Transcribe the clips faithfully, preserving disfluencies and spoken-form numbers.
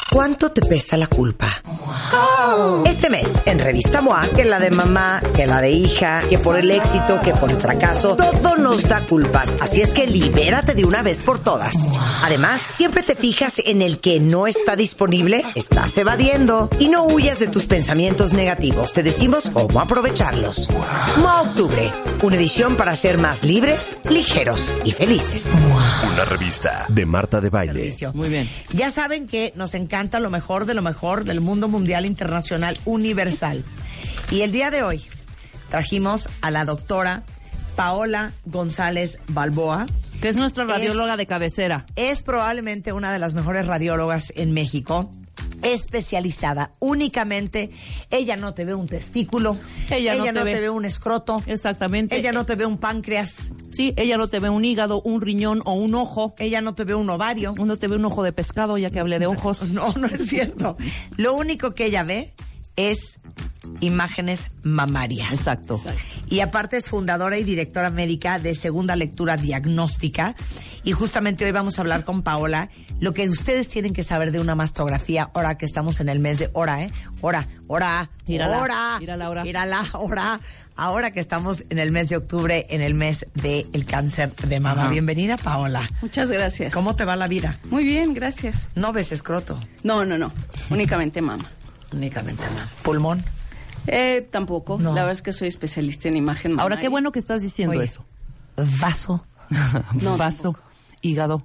¿Cuánto te pesa la culpa? Este mes, en Revista M O A, que la de mamá, que la de hija, que por el éxito, que por el fracaso, todo nos da culpas. Así es que libérate de una vez por todas. Además, siempre te fijas en el que no está disponible, estás evadiendo. Y no huyas de tus pensamientos negativos. Te decimos cómo aprovecharlos. M O A Octubre, una edición para ser más libres, ligeros y felices. Una revista de Marta de Baile. Muy bien. Ya saben que nos encanta lo mejor de lo mejor del mundo mundial, internacional, universal. Y el día de hoy trajimos a la doctora Paola González Balboa, que es nuestra radióloga es, de cabecera. Es probablemente una de las mejores radiólogas en México, especializada únicamente. Ella no te ve un testículo, ella, ella no, te, no ve. te ve un escroto, exactamente. Ella no te ve un páncreas. Sí, ella no te ve un hígado, un riñón o un ojo. Ella no te ve un ovario. No te ve un ojo de pescado, ya que hablé de ojos. No, no es cierto. Lo único que ella ve es imágenes mamarias. Exacto. Exacto. Y aparte es fundadora y directora médica de Segunda Lectura Diagnóstica. Y justamente hoy vamos a hablar con Paola lo que ustedes tienen que saber de una mastografía ahora que estamos en el mes de hora, ¿eh? Hora, hora, Írala, hora. írala, hora. Írala, hora. Ahora que estamos en el mes de octubre, en el mes del cáncer de mama. Ajá. Bienvenida, Paola. Muchas gracias. ¿Cómo te va la vida? Muy bien, gracias. ¿No ves escroto? No, no, no. Únicamente mama. Únicamente mama. ¿Pulmón? Eh, tampoco. No. La verdad es que soy especialista en imagen mamaria. Ahora, qué bueno que estás diciendo Oye, eso. Vaso. No, vaso. Tampoco. Hígado.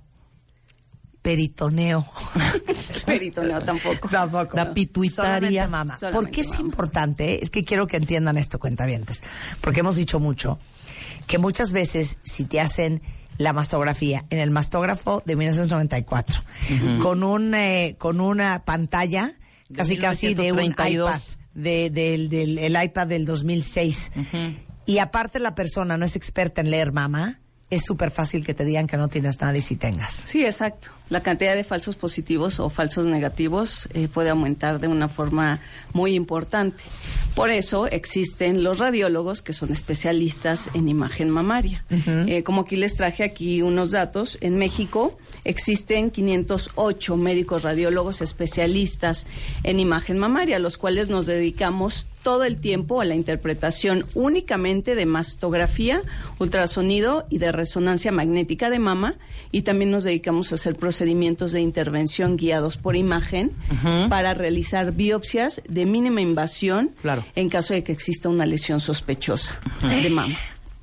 Peritoneo. Peritoneo tampoco. Tampoco. La pituitaria. Solamente mama. Solamente ¿Por qué es mama. importante? Es que quiero que entiendan esto, cuentavientes. Porque hemos dicho mucho que muchas veces si te hacen la mastografía en el mastógrafo de mil novecientos noventa y cuatro, uh-huh. con un eh, con una pantalla de casi casi de un iPad, de, del, del el iPad del dos mil seis, uh-huh. y aparte la persona no es experta en leer mama, es súper fácil que te digan que no tienes nada y si tengas. Sí, exacto. La cantidad de falsos positivos o falsos negativos eh, puede aumentar de una forma muy importante. Por eso existen los radiólogos que son especialistas en imagen mamaria. Uh-huh. Eh, como aquí les traje aquí unos datos, en México existen quinientos ocho médicos radiólogos especialistas en imagen mamaria, los cuales nos dedicamos todo el tiempo a la interpretación únicamente de mastografía, ultrasonido y de resonancia magnética de mama, y también nos dedicamos a hacer procedimientos de intervención guiados por imagen, uh-huh. para realizar biopsias de mínima invasión, claro. en caso de que exista una lesión sospechosa, uh-huh. de mama.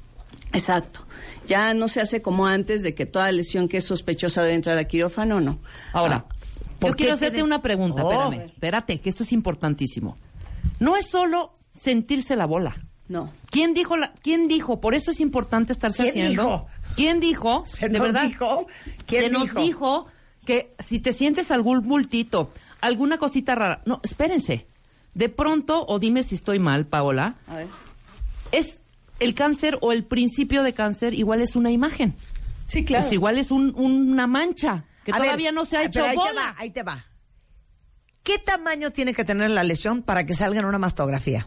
Exacto. Ya no se hace como antes de que toda lesión que es sospechosa debe entrar a quirófano, no. Ahora, ah, yo quiero hacerte tiene... una pregunta, oh. espérame, espérate, que esto es importantísimo. No es solo sentirse la bola. No. ¿Quién dijo? La, ¿Quién dijo? Por eso es importante estarse ¿Quién haciendo. Dijo? ¿Quién dijo? ¿Se de nos verdad, dijo? ¿Quién se dijo? nos dijo que si te sientes algún bultito, alguna cosita rara. No, espérense. De pronto, o dime si estoy mal, Paola. A ver. Es el cáncer o el principio de cáncer igual es una imagen. Sí, claro. Es igual es un, una mancha que a todavía ver, no se ha hecho ahí bola. Te va, ahí te va. ¿Qué tamaño tiene que tener la lesión para que salga en una mastografía?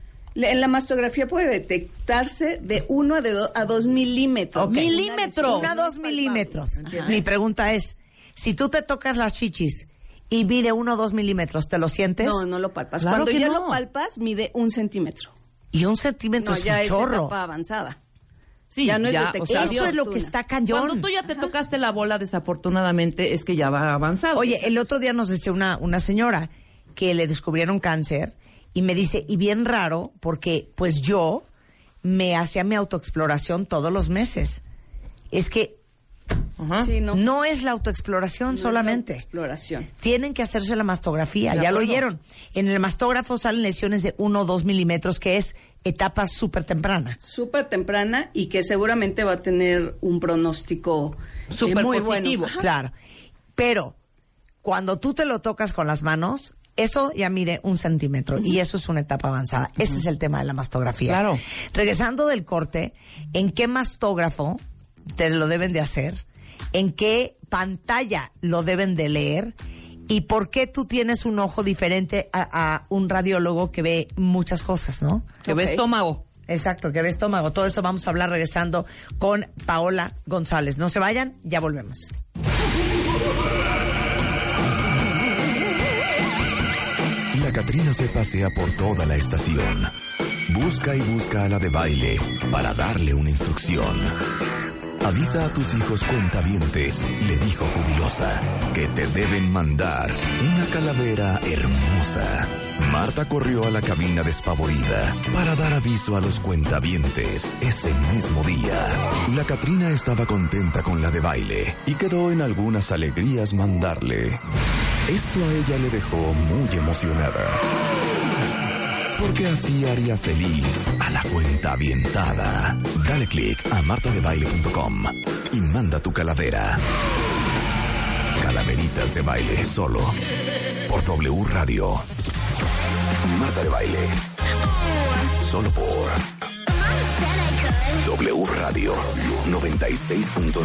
En la mastografía puede detectarse de uno a, de do, a dos milímetros. Okay. Milímetros. Una a dos milímetros. Ajá. Mi pregunta es, si tú te tocas las chichis y mide uno o dos milímetros, ¿te lo sientes? No, no lo palpas. Claro Cuando que ya no. lo palpas, mide un centímetro. Y un centímetro No, es ya un es chorro. etapa avanzada. Sí, ya no es ya, detectable. o sea, Eso Dios, es lo tú que no. está cañón. Cuando tú ya te Ajá. tocaste la bola, desafortunadamente, es que ya va avanzado. Oye, el otro día nos decía una, una señora que le descubrieron cáncer y me dice, y bien raro, porque pues yo me hacía mi autoexploración todos los meses. Es que Ajá. Sí, no. no es la autoexploración No solamente. es la exploración. Tienen que hacerse la mastografía, De ya lo acuerdo. oyeron. En el mastógrafo salen lesiones de uno o dos milímetros, que es etapa súper temprana. Súper temprana y que seguramente va a tener un pronóstico eh, Súper muy positivo. bueno. Ajá. Claro. Pero cuando tú te lo tocas con las manos, eso ya mide un centímetro, uh-huh. y eso es una etapa avanzada. Uh-huh. Ese es el tema de la mastografía. Claro. Regresando del corte, ¿en qué mastógrafo te lo deben de hacer? ¿En qué pantalla lo deben de leer? ¿Y por qué tú tienes un ojo diferente a, a un radiólogo que ve muchas cosas, no? Que ve Ok. estómago. Exacto, que ve estómago. Todo eso vamos a hablar regresando con Paola González. No se vayan, ya volvemos. Catrina se pasea por toda la estación. Busca y busca a la de baile para darle una instrucción. Avisa a tus hijos cuentavientes, le dijo jubilosa, que te deben mandar una calavera hermosa. Marta corrió a la cabina despavorida para dar aviso a los cuentavientes ese mismo día. La Catrina estaba contenta con la de baile y quedó en algunas alegrías mandarle. Esto a ella le dejó muy emocionada, porque así haría feliz a la cuentavientada. Dale click a marta de baile punto com y manda tu calavera. Calaveritas de baile solo por W Radio. Marta de Baile. Solo por W Radio noventa y seis punto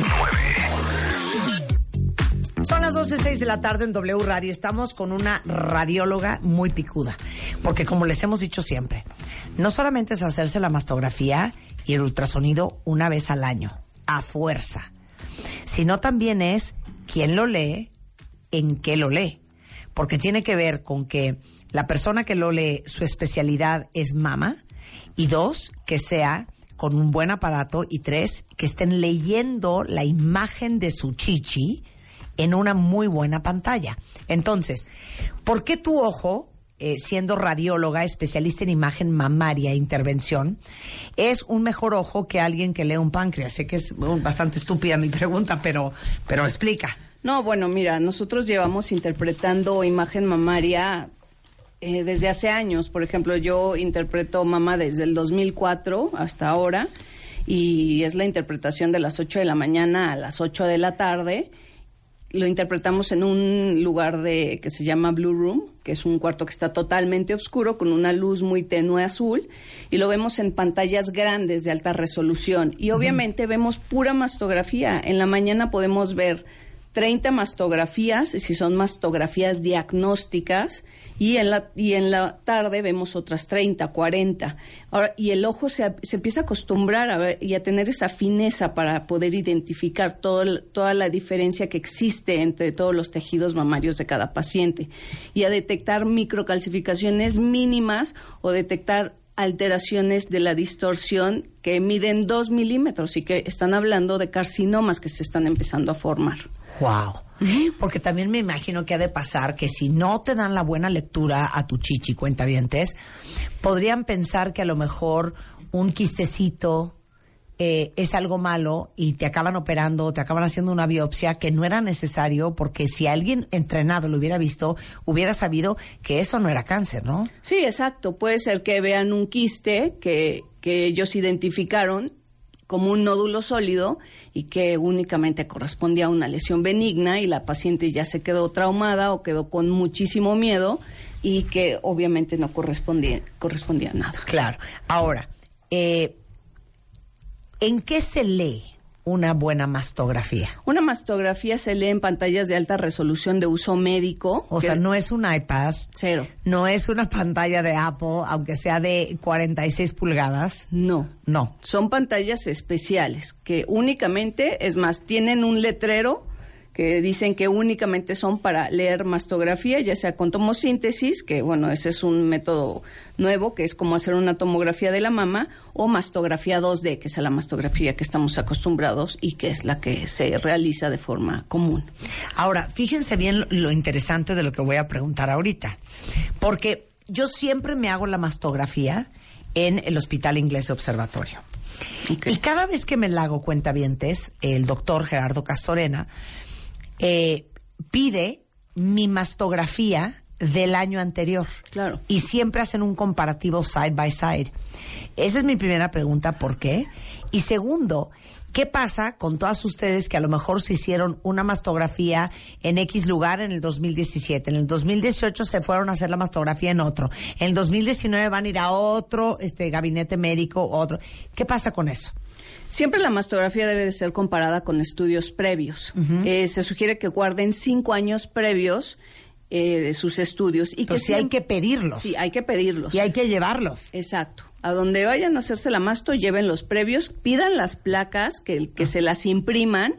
nueve. Son las doce y seis de la tarde en W Radio. Estamos con una radióloga muy picuda. Porque como les hemos dicho siempre, no solamente es hacerse la mastografía y el ultrasonido una vez al año, a fuerza, sino también es quién lo lee, en qué lo lee. Porque tiene que ver con que la persona que lo lee, su especialidad es mama, y dos, que sea con un buen aparato, y tres, que estén leyendo la imagen de su chichi en una muy buena pantalla. Entonces, ¿por qué tu ojo, eh, siendo radióloga, especialista en imagen mamaria e intervención, es un mejor ojo que alguien que lee un páncreas? Sé que es bastante estúpida mi pregunta, pero, pero explica. No, bueno, mira, nosotros llevamos interpretando imagen mamaria eh, desde hace años. Por ejemplo, yo interpreto mama desde el dos mil cuatro hasta ahora, y es la interpretación de las ocho de la mañana a las ocho de la tarde. Lo interpretamos en un lugar de que se llama Blue Room, que es un cuarto que está totalmente oscuro con una luz muy tenue azul, y lo vemos en pantallas grandes de alta resolución. Y obviamente vemos pura mastografía. En la mañana podemos ver treinta mastografías, si son mastografías diagnósticas, y en la y en la tarde vemos otras treinta, cuarenta. Ahora, y el ojo se, se empieza a acostumbrar a ver y a tener esa fineza para poder identificar todo el, toda la diferencia que existe entre todos los tejidos mamarios de cada paciente, y a detectar microcalcificaciones mínimas o detectar alteraciones de la distorsión que miden dos milímetros y que están hablando de carcinomas que se están empezando a formar. Wow. Porque también me imagino que ha de pasar que si no te dan la buena lectura a tu chichi, cuentavientes, podrían pensar que a lo mejor un quistecito eh, es algo malo y te acaban operando, te acaban haciendo una biopsia que no era necesario, porque si alguien entrenado lo hubiera visto, hubiera sabido que eso no era cáncer, ¿no? Sí, exacto. Puede ser que vean un quiste que, que ellos identificaron como un nódulo sólido y que únicamente correspondía a una lesión benigna, y la paciente ya se quedó traumada o quedó con muchísimo miedo, y que obviamente no correspondía, correspondía a nada. Claro. Ahora, eh, ¿en qué se lee una buena mastografía? Una mastografía se lee en pantallas de alta resolución de uso médico. O sea, no es un iPad. Cero. No es una pantalla de Apple, aunque sea de cuarenta y seis pulgadas. No. No. Son pantallas especiales que únicamente, es más, tienen un letrero que dicen que únicamente son para leer mastografía, ya sea con tomosíntesis, que bueno, ese es un método nuevo, que es como hacer una tomografía de la mama, o mastografía dos D, que es a la mastografía que estamos acostumbrados y que es la que se realiza de forma común. Ahora, fíjense bien lo, lo interesante de lo que voy a preguntar ahorita, porque yo siempre me hago la mastografía en el Hospital Inglés Observatorio. Okay. Y cada vez que me la hago, cuentavientes, el doctor Gerardo Castorena Eh, pide mi mastografía del año anterior. Claro. Y siempre hacen un comparativo side by side. Esa es mi primera pregunta, ¿por qué? Y segundo, ¿qué pasa con todas ustedes que a lo mejor se hicieron una mastografía en X lugar en el dos mil diecisiete, en el dos mil dieciocho se fueron a hacer la mastografía en otro, en el dos mil diecinueve van a ir a otro este gabinete médico, otro? ¿Qué pasa con eso? Siempre la mastografía debe de ser comparada con estudios previos. Uh-huh. Eh, se sugiere que guarden cinco años previos eh, de sus estudios. Y Entonces, que sí hay que pedirlos. Sí, hay que pedirlos. Y hay que llevarlos. Exacto. A donde vayan a hacerse la masto, lleven los previos, pidan las placas, que, que se las impriman,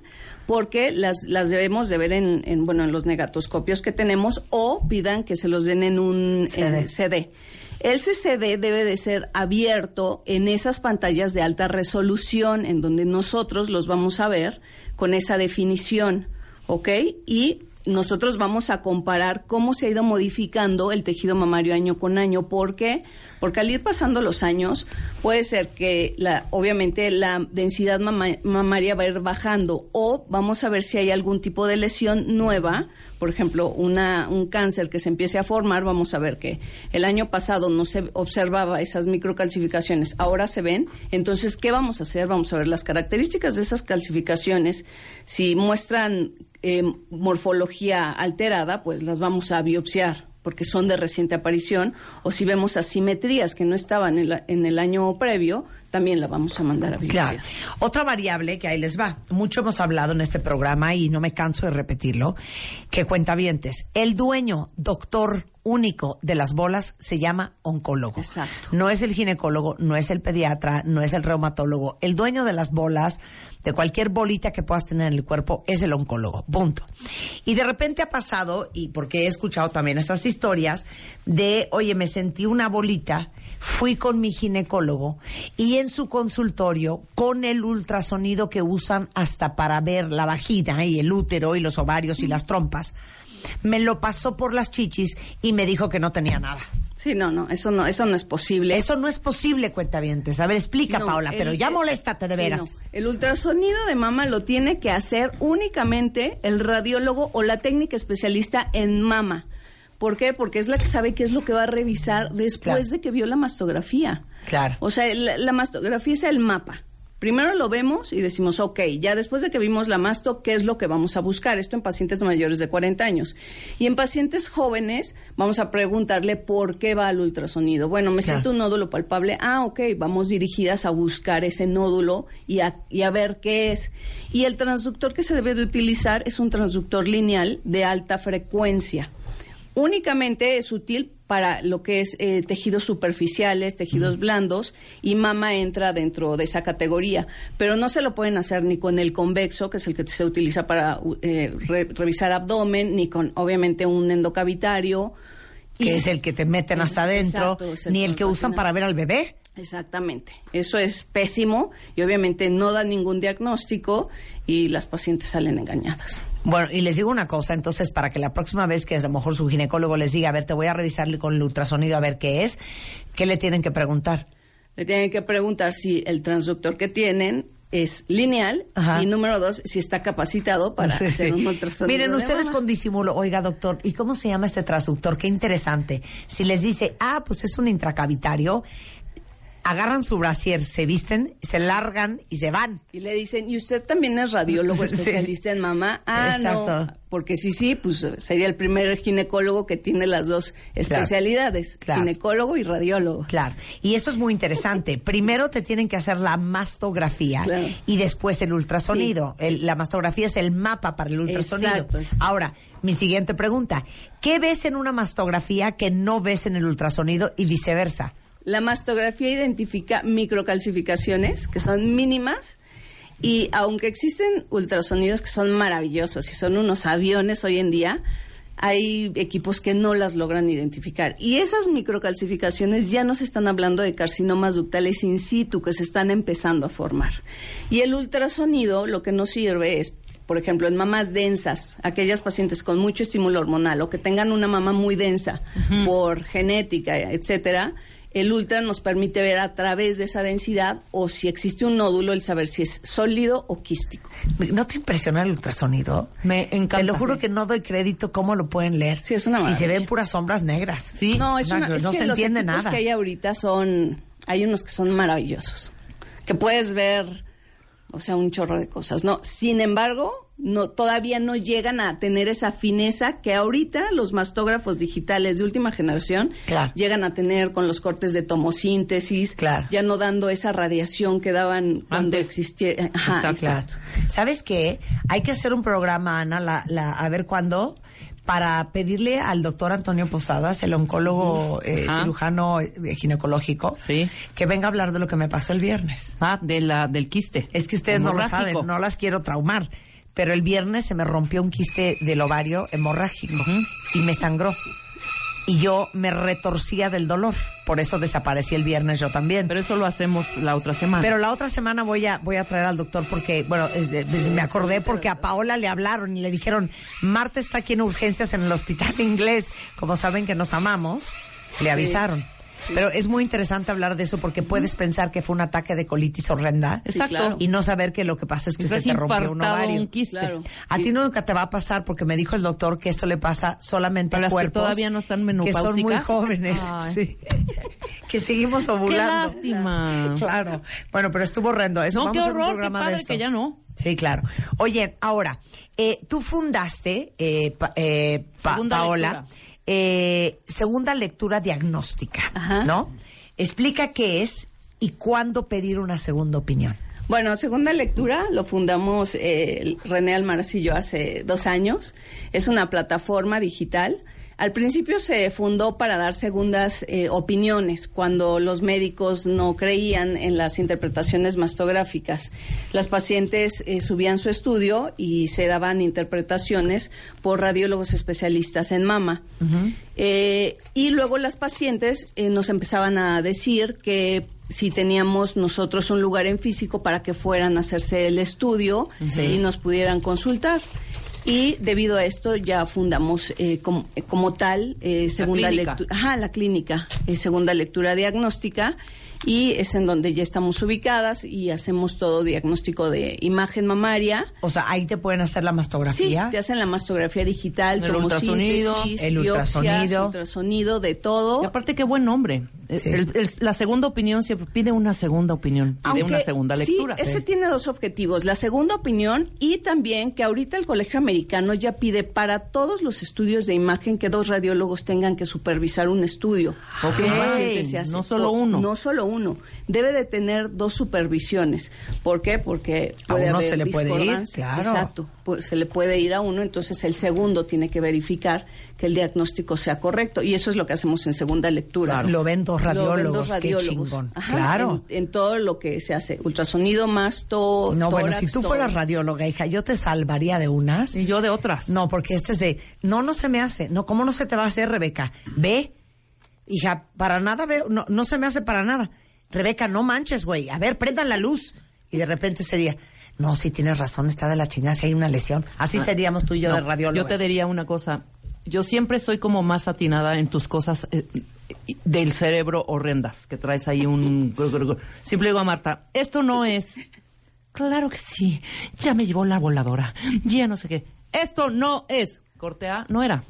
porque las, las debemos de ver en, en, bueno, en los negatoscopios que tenemos, o pidan que se los den en un C D. En C D. El C C D debe de ser abierto en esas pantallas de alta resolución, en donde nosotros los vamos a ver con esa definición, ¿ok? Y nosotros vamos a comparar cómo se ha ido modificando el tejido mamario año con año. ¿Por qué? Porque al ir pasando los años, puede ser que, la, obviamente, la densidad mama, mamaria va a ir bajando, o vamos a ver si hay algún tipo de lesión nueva. Por ejemplo, una, un cáncer que se empiece a formar, vamos a ver que el año pasado no se observaba esas microcalcificaciones, ahora se ven. Entonces, ¿qué vamos a hacer? Vamos a ver las características de esas calcificaciones. Si muestran eh, morfología alterada, pues las vamos a biopsiar, porque son de reciente aparición, o si vemos asimetrías que no estaban en, la, en el año previo, también la vamos a mandar a biopsiar. Claro. Otra variable que ahí les va. Mucho hemos hablado en este programa y no me canso de repetirlo, que cuentavientes, el dueño, doctor único de las bolas se llama oncólogo. Exacto. No es el ginecólogo, no es el pediatra, no es el reumatólogo. El dueño de las bolas, de cualquier bolita que puedas tener en el cuerpo, es el oncólogo. Punto. Y de repente ha pasado, y porque he escuchado también esas historias, de, oye, me sentí una bolita, fui con mi ginecólogo y en su consultorio, con el ultrasonido que usan hasta para ver la vagina y el útero y los ovarios y las trompas, me lo pasó por las chichis y me dijo que no tenía nada. Sí, no, no, eso no, eso no es posible. Eso no es posible, cuentavientes. A ver, explica, no, Paola, el, pero ya el, moléstate de sí, veras. No. El ultrasonido de mama lo tiene que hacer únicamente el radiólogo o la técnica especialista en mama. ¿Por qué? Porque es la que sabe qué es lo que va a revisar después Claro. de que vio la mastografía. Claro. O sea, la, la mastografía es el mapa. Primero lo vemos y decimos, ok, ya después de que vimos la masto, ¿qué es lo que vamos a buscar? Esto en pacientes mayores de cuarenta años. Y en pacientes jóvenes vamos a preguntarle por qué va al ultrasonido. Bueno, me Claro. siento un nódulo palpable. Ah, ok, vamos dirigidas a buscar ese nódulo y a, y a ver qué es. Y el transductor que se debe de utilizar es un transductor lineal de alta frecuencia. Únicamente es útil para lo que es eh, tejidos superficiales, tejidos mm. blandos, y mama entra dentro de esa categoría. Pero no se lo pueden hacer ni con el convexo, que es el que se utiliza para eh, re, revisar abdomen, ni con, obviamente, un endocavitario. Que y, es el que te meten hasta adentro, el ni el que usan para ver al bebé. Exactamente. Eso es pésimo y obviamente no da ningún diagnóstico y las pacientes salen engañadas. Bueno, y les digo una cosa, entonces, para que la próxima vez que a lo mejor su ginecólogo les diga, a ver, te voy a revisarle con el ultrasonido a ver qué es, ¿qué le tienen que preguntar? Le tienen que preguntar si el transductor que tienen es lineal. Ajá. Y número dos, si está capacitado para sí, hacer sí. un ultrasonido. Miren, ustedes con disimulo, oiga, doctor, ¿y cómo se llama este transductor? Qué interesante. Si les dice, ah, pues es un intracavitario, agarran su brasier, se visten, se largan y se van. Y le dicen, ¿y usted también es radiólogo especialista sí. en mama? Ah, Exacto. no, porque sí, sí, pues sería el primer ginecólogo que tiene las dos especialidades, claro. ginecólogo y radiólogo. Claro, y eso es muy interesante. Primero te tienen que hacer la mastografía claro. y después el ultrasonido. Sí. El, la mastografía es el mapa para el ultrasonido. Exacto. Ahora, mi siguiente pregunta, ¿qué ves en una mastografía que no ves en el ultrasonido y viceversa? La mastografía identifica microcalcificaciones que son mínimas y aunque existen ultrasonidos que son maravillosos y son unos aviones hoy en día, hay equipos que no las logran identificar. Y esas microcalcificaciones ya no se están hablando de carcinomas ductales in situ que se están empezando a formar. Y el ultrasonido lo que nos sirve es, por ejemplo, en mamas densas, aquellas pacientes con mucho estímulo hormonal o que tengan una mama muy densa uh-huh. por genética, etcétera, el ultra nos permite ver a través de esa densidad o si existe un nódulo, el saber si es sólido o quístico. ¿No te impresiona el ultrasonido? Me encanta. Te lo juro que no doy crédito cómo lo pueden leer. Sí, es una maravilla. Si se ven puras sombras negras. Sí. No, es una, no, es no que se los entiende nada. que hay ahorita son, hay unos que son maravillosos, que puedes ver, o sea, un chorro de cosas. No, sin embargo, no, todavía no llegan a tener esa fineza que ahorita los mastógrafos digitales de última generación claro. llegan a tener con los cortes de tomosíntesis, claro. ya no dando esa radiación que daban cuando Antes. existía. Ajá, exacto. exacto. ¿Sabes qué? Hay que hacer un programa, Ana, la, la, a ver cuándo, para pedirle al doctor Antonio Posadas, el oncólogo eh, cirujano eh, ginecológico, sí. que venga a hablar de lo que me pasó el viernes. Ah, de la, del quiste. Es que ustedes no lo saben, no las quiero traumar. pero el viernes se me rompió un quiste del ovario hemorrágico uh-huh. y me sangró. Y yo me retorcía del dolor. Por eso desaparecí el viernes yo también. Pero eso lo hacemos la otra semana. Pero la otra semana voy a voy a traer al doctor porque, bueno, eh, me acordé porque a Paola le hablaron y le dijeron, Marta está aquí en urgencias en el hospital inglés. Como saben que nos amamos, le avisaron. Sí. Pero es muy interesante hablar de eso porque puedes pensar que fue un ataque de colitis horrenda. Exacto. Sí, claro. Y no saber que lo que pasa es que se te rompió un ovario. Un quiste. Claro. A sí. ti nunca te va a pasar porque me dijo el doctor que esto le pasa solamente a, a cuerpos que todavía no están menopáusicas, que son muy jóvenes. Sí. Que seguimos ovulando. Qué lástima. Claro. Bueno, pero estuvo horrendo. Eso, no, vamos qué a horror, un programa qué padre de eso. Que ya no. Sí, claro. Oye, ahora, eh, tú fundaste, eh, pa, eh, pa, Paola, lectura. Eh, segunda lectura diagnóstica, Ajá. ¿no? Explica qué es y cuándo pedir una segunda opinión. Bueno, segunda lectura lo fundamos eh, René Almaraz y yo hace dos años. Es una plataforma digital. Al principio se fundó para dar segundas eh, opiniones cuando los médicos no creían en las interpretaciones mastográficas. Las pacientes eh, subían su estudio y se daban interpretaciones por radiólogos especialistas en mama. Uh-huh. Eh, y luego las pacientes eh, nos empezaban a decir que si teníamos nosotros un lugar en físico para que fueran a hacerse el estudio sí. y nos pudieran consultar. Y debido a esto ya fundamos eh, como, eh, como tal eh, segunda lectura, ajá, la clínica, eh, segunda lectura diagnóstica, y es en donde ya estamos ubicadas y hacemos todo diagnóstico de imagen mamaria. O sea, ahí te pueden hacer la mastografía. Sí, te hacen la mastografía digital, el ultrasonido, el ultrasonido, ultrasonido, de todo. Y aparte qué buen nombre. Sí. El, el, la segunda opinión siempre pide una segunda opinión, pide Aunque, una segunda lectura. Sí, ese sí. tiene dos objetivos, la segunda opinión y también que ahorita el Colegio Americano ya pide para todos los estudios de imagen que dos radiólogos tengan que supervisar un estudio. Okay. Un paciente se hace no solo uno. No solo uno. Debe de tener dos supervisiones. ¿Por qué? Porque puede a uno haber se le puede ir, claro. Exacto. Pues se le puede ir a uno, entonces el segundo tiene que verificar que el diagnóstico sea correcto. Y eso es lo que hacemos en segunda lectura. Claro. Lo ven dos radiólogos, lo ven dos radiólogos. Qué chingón. Ajá, claro. En, en todo lo que se hace. Ultrasonido, masto, No, tórax, bueno, si tú todo. fueras radióloga, hija, yo te salvaría de unas. Y yo de otras. No, porque este es de, no, no se me hace. No, ¿cómo no se te va a hacer, Rebeca? Ve, hija, para nada veo, no, no se me hace para nada. Rebeca, no manches, güey. A ver, prendan la luz. Y de repente sería, no, sí tienes razón, está de la chingada, si hay una lesión. Así ah, seríamos tú y yo no, de radiólogos. Yo te diría una cosa. Yo siempre soy como más atinada en tus cosas eh, del cerebro horrendas, que traes ahí un... Siempre digo a Marta, esto no es... Claro que sí, ya me llevó la voladora, ya no sé qué. Esto no es... Corte A, no era.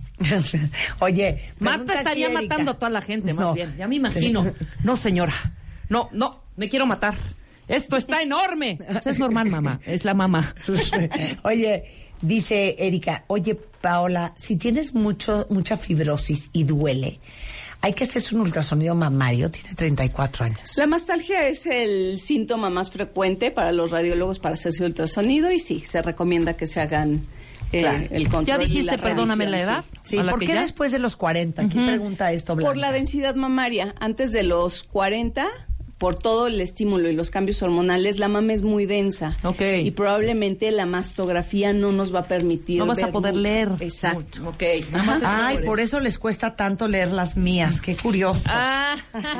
Oye, Marta estaría aquí, matando a toda la gente, más no. bien. Ya me imagino. No, señora. No, no, me quiero matar. Esto está enorme. Eso es normal, mamá. Es la mamá. Oye, dice Erika, oye, Paola, si tienes mucho mucha fibrosis y duele, hay que hacerse un ultrasonido mamario. Tiene treinta y cuatro años. La mastalgia es el síntoma más frecuente para los radiólogos para hacerse ultrasonido y sí, se recomienda que se hagan... Claro. El control ya dijiste, y la perdóname la edad. Sí, sí ¿por qué ya? Después de los cuarenta? ¿Quién uh-huh. pregunta esto, Blanca? Por la densidad mamaria. Antes de los cuarenta, por todo el estímulo y los cambios hormonales, la mama es muy densa. Okay. Y probablemente la mastografía no nos va a permitir No vas ver a poder mucho. leer. Exacto. Ok. Nada más Ay, por eso. por eso les cuesta tanto leer las mías. Qué curioso. Ah.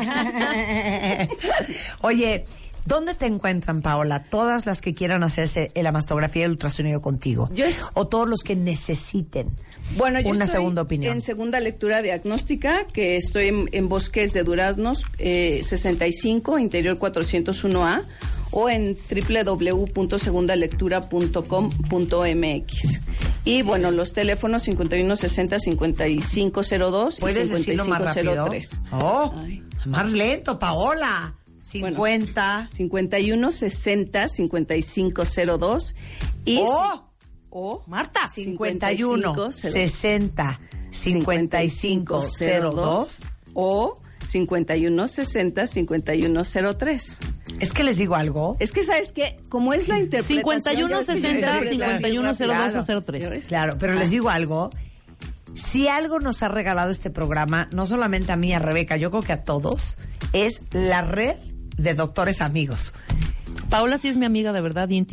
Oye... ¿Dónde te encuentran, Paola? Todas las que quieran hacerse la mastografía y el ultrasonido contigo. Yo es... O todos los que necesiten bueno, yo una estoy segunda opinión. En segunda lectura diagnóstica, que estoy en, en Bosques de Duraznos, eh, sesenta y cinco, Interior cuatrocientos uno A, o en doble u doble u doble u punto segunda lectura punto com punto m x. Y bueno, los teléfonos cincuenta y uno sesenta, cincuenta y cinco cero dos y ¿puedes cincuenta y cinco cero tres. decirlo más rápido? Oh, Ay. Más lento, Paola. cincuenta. Bueno, cincuenta y uno sesenta, cincuenta y cinco cero dos y oh, o Marta cincuenta y uno sesenta cincuenta y cinco cero dos o cincuenta y uno sesenta cincuenta y uno cero tres. Es que les digo algo. Es que sabes que como es la interpretación cincuenta y uno sesenta cincuenta y uno cero dos o cero tres. Claro, pero ah. les digo algo. Si algo nos ha regalado este programa, no solamente a mí, a Rebeca, yo creo que a todos, es la red de doctores amigos. Paola sí es mi amiga de verdad íntima.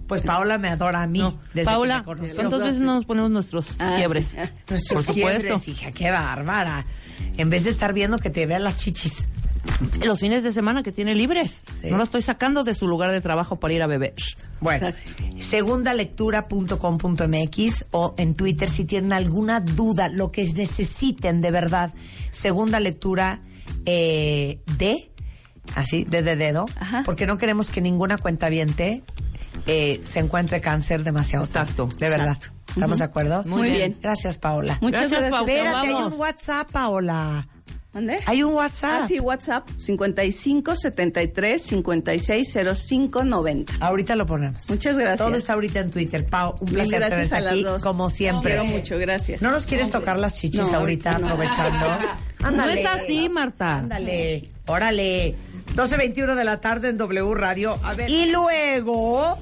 Pues Paola me adora a mí. No, desde Paola, que me conoció. ¿cuántas veces no nos ponemos nuestros Ah, quiebres? sí. Nuestros Por supuesto. quiebres, hija, qué bárbara. En vez de estar viendo que te vean las chichis. Los fines de semana que tiene libres. Sí. No lo estoy sacando de su lugar de trabajo para ir a beber. Bueno, Exacto. segundalectura punto com punto m x o en Twitter si tienen alguna duda, lo que necesiten de verdad. Segunda lectura eh, de, así, de, de dedo, Ajá. porque no queremos que ninguna cuentaviente eh, se encuentre cáncer demasiado tarde. Exacto. De verdad. Exacto. ¿Estamos Ujú. de acuerdo? Muy Muy bien. bien. Gracias, Paola. Muchas Gracias, gracias. Paola. Espérate, hay Vamos. un WhatsApp, Paola. ¿Dónde? Hay un WhatsApp. Ah, sí, WhatsApp cincuenta y cinco setenta y tres cincuenta y seis cero cinco noventa. Ahorita lo ponemos. Muchas gracias. Todo está ahorita en Twitter. Pau, un Mil placer gracias tenerte a las aquí, dos. como siempre. Quiero mucho, gracias. ¿No nos quieres tocar las chichis No, ahorita, ahorita no. aprovechando? No Ándale. es así, Marta. Ándale, órale. doce veintiuno de la tarde en W Radio. A ver. Y luego...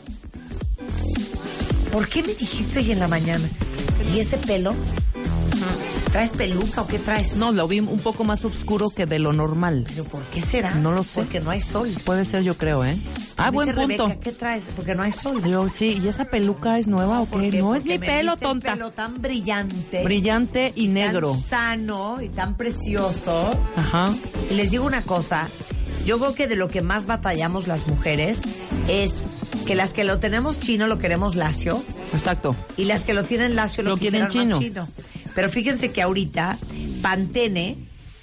¿Por qué me dijiste hoy en la mañana? ¿Y ese pelo? ¿Traes peluca o qué traes? No, lo vi un poco más oscuro que de lo normal. ¿Pero por qué será? No lo sé. Porque no hay sol. Puede ser, yo creo, ¿eh? Ah, Me buen dice punto. Rebeca, ¿qué traes? Porque no hay sol. Yo, sí, ¿y esa peluca es nueva o qué? ¿Por qué? No es Porque mi me pelo, viste el tonta. pelo tan brillante. Brillante y negro. Tan sano y tan precioso. Ajá. Y les digo una cosa, yo creo que de lo que más batallamos las mujeres es que las que lo tenemos chino lo queremos lacio Exacto. y las que lo tienen lacio lo, Lo quieren quisieran más chino. chino. Pero fíjense que ahorita Pantene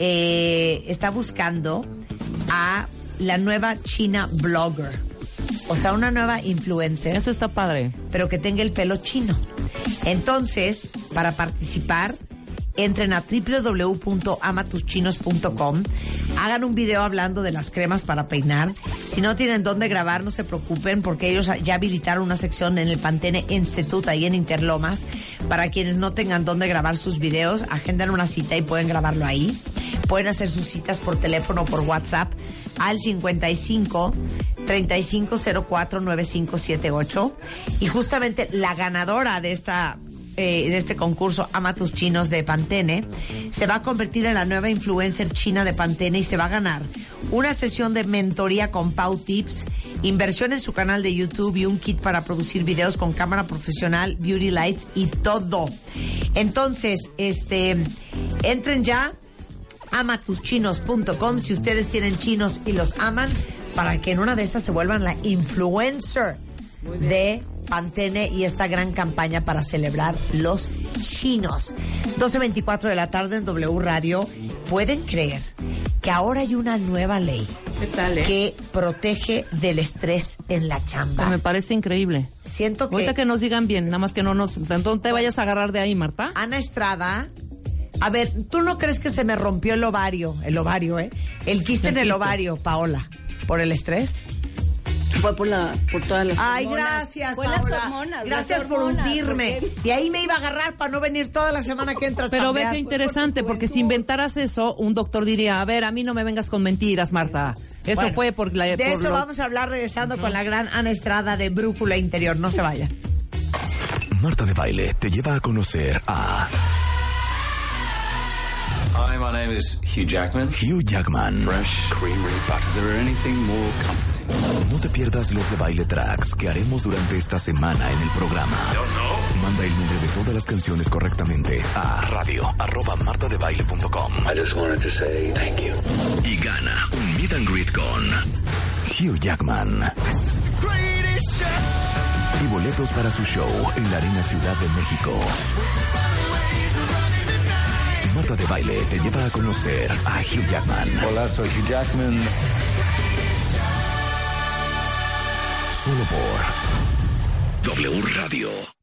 eh, está buscando a la nueva China blogger. O sea, una nueva influencer, Eso está padre. pero que tenga el pelo chino. Entonces, para participar, entren a doble u doble u doble u punto ama tus chinos punto com, hagan un video hablando de las cremas para peinar. Si no tienen dónde grabar, no se preocupen, porque ellos ya habilitaron una sección en el Pantene Institute, ahí en Interlomas, para quienes no tengan dónde grabar sus videos, agendan una cita y pueden grabarlo ahí. Pueden hacer sus citas por teléfono o por WhatsApp al cincuenta y cinco, treinta y cinco cero cuatro, noventa y cinco setenta y ocho. Y justamente la ganadora de esta Eh, de este concurso Ama tus chinos de Pantene se va a convertir en la nueva influencer china de Pantene y se va a ganar una sesión de mentoría con Pau Tips, inversión en su canal de YouTube y un kit para producir videos con cámara profesional, beauty lights y todo. Entonces, este, entren ya ama tus chinos punto com si ustedes tienen chinos y los aman, para que en una de esas se vuelvan la influencer de Pantene y esta gran campaña para celebrar los chinos. doce veinticuatro de la tarde en W Radio. ¿Pueden creer que ahora hay una nueva ley ¿Qué tal, eh? que protege del estrés en la chamba? Me parece increíble. Siento que, Ahorita que nos digan bien, nada más que no nos... No te vayas a agarrar de ahí, Marta. Ana Estrada... A ver, ¿tú no crees que se me rompió el ovario? El ovario, ¿eh? El quiste El en el quiste. ovario, Paola. ¿Por el estrés? Fue por la, por todas las Ay, hormonas. gracias, Fue Paola. las hormonas. Gracias las por hormonas, hundirme. porque- De ahí me iba a agarrar para no venir toda la semana que entra a Pero ve chambear. qué interesante, porque si inventaras eso, un doctor diría, a ver, a mí no me vengas con mentiras, Marta. Eso Bueno, fue por la... De por eso lo- vamos a hablar regresando con la gran Ana Estrada de Brújula Interior. No se vayan. Marta de Baile te lleva a conocer a Hi, my name is Hugh Jackman. Hugh Jackman. Fresh, creamy butter. Is there anything more comforting? No te pierdas los de baile tracks que haremos durante esta semana en el programa. Manda el nombre de todas las canciones correctamente a radio arroba martadebaile punto com I just wanted to say thank you. y gana un meet and greet con Hugh Jackman y boletos para su show en la Arena Ciudad de México. Marta de Baile te lleva a conocer a Hugh Jackman. Hola, soy Hugh Jackman. Solo por W Radio.